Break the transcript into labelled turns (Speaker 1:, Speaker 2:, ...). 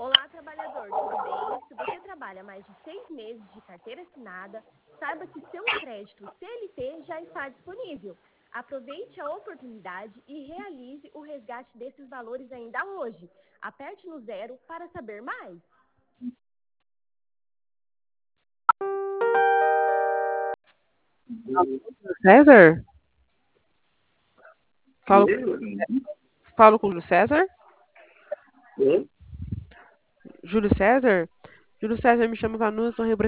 Speaker 1: Olá, trabalhador, tudo bem? Se você trabalha mais de 6 meses de carteira assinada, saiba que seu crédito CLT já está disponível. Aproveite a oportunidade e realize o resgate desses valores ainda hoje. Aperte no 0 para saber mais.
Speaker 2: César? Falo, falo com o Júlio César?
Speaker 3: Oi?
Speaker 2: Júlio César? Júlio César, me chamo Vanusa, estou